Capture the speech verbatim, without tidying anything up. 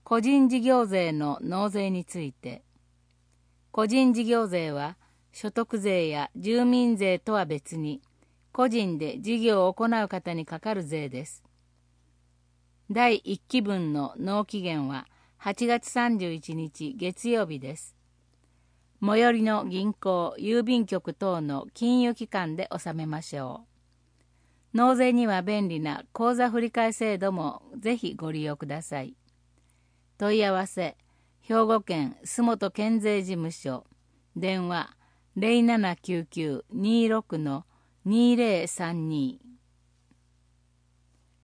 個人事業税の納税について、個人事業税は所得税や住民税とは別に、個人で事業を行う方にかかる税です。だいいっきぶんの納期限ははちがつさんじゅういちにち月曜日です。最寄りの銀行、郵便局等の金融機関で納めましょう。納税には便利な口座振替制度もぜひご利用ください。問い合わせ、兵庫県洲本県税事務所、電話 ゼロななきゅうきゅう にーろく にーぜろさんに